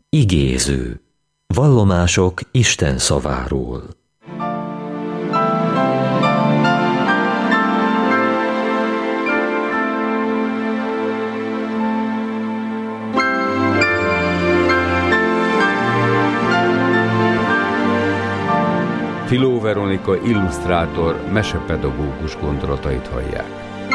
Igéző. Vallomások Isten szaváról. Filó Veronika illusztrátor, mesepedagógus gondolatait hallják.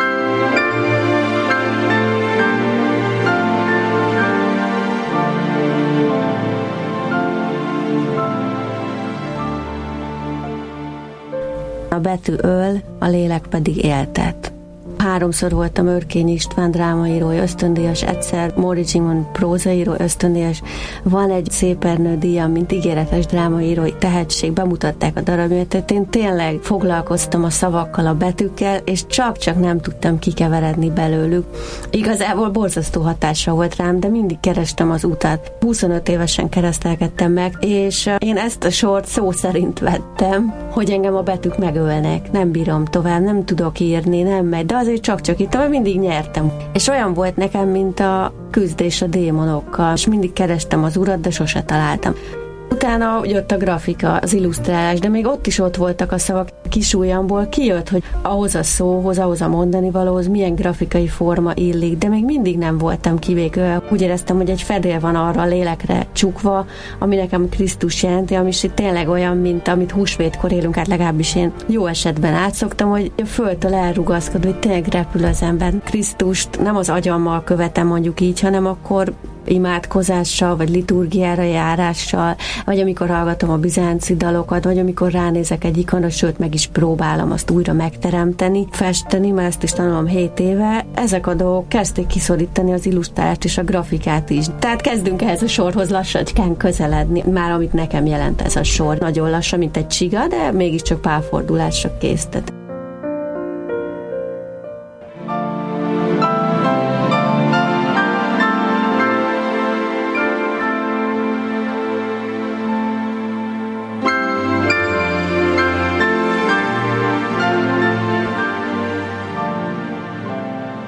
A betű öl, a lélek pedig éltet. 3-szor voltam Örkény István drámaírója ösztöndíjas, egyszer Móri Zsigmond prózaíró ösztöndíjas. Van egy Szép Ernő díjam, mint ígéretes drámaírói tehetség, bemutatták a darabját. Én tényleg foglalkoztam a szavakkal, a betűkkel, és csak nem tudtam kikeveredni belőlük. Igazából borzasztó hatása volt rám, de mindig kerestem az utat. 25 évesen keresztelkedtem meg, és én ezt a sort szó szerint vettem, hogy engem a betűk megölnek. Nem bírom tovább, nem tudok írni, nem megy, de azért csak itt, mert mindig nyertem. És olyan volt nekem, mint a küzdés a démonokkal, és mindig kerestem az urat, de sose találtam. Utána jött a grafika, az illusztrálás, de még ott is ott voltak a szavak. Kisujjamból kijött, hogy ahhoz a szóhoz, ahhoz a mondani valóhoz milyen grafikai forma illik, de még mindig nem voltam kivékülve. Úgy éreztem, hogy egy fedél van arra a lélekre csukva, ami nekem Krisztus jelenti, ami tényleg olyan, mint amit húsvétkor élünk át, legalábbis én jó esetben átszoktam, hogy a földtől elrugaszkod, hogy tényleg repül az ember. Krisztust nem az agyammal követem, mondjuk így, hanem akkor imádkozással, vagy liturgiára járással, vagy amikor hallgatom a bizánci dalokat, vagy amikor ránézek egy ikonra, sőt meg is próbálom azt újra megteremteni, festeni, mert ezt is tanulom 7 éve. Ezek a dolgok kezdték kiszorítani az illusztrálást és a grafikát is. Tehát kezdünk ehhez a sorhoz lassacskán közeledni, már amit nekem jelent ez a sor. Nagyon lassan, mint egy csiga, de mégiscsak pálfordulásra késztet.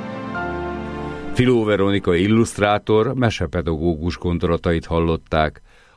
Filó Veronika illusztrátor, mesepedagógus gondolatait hallották.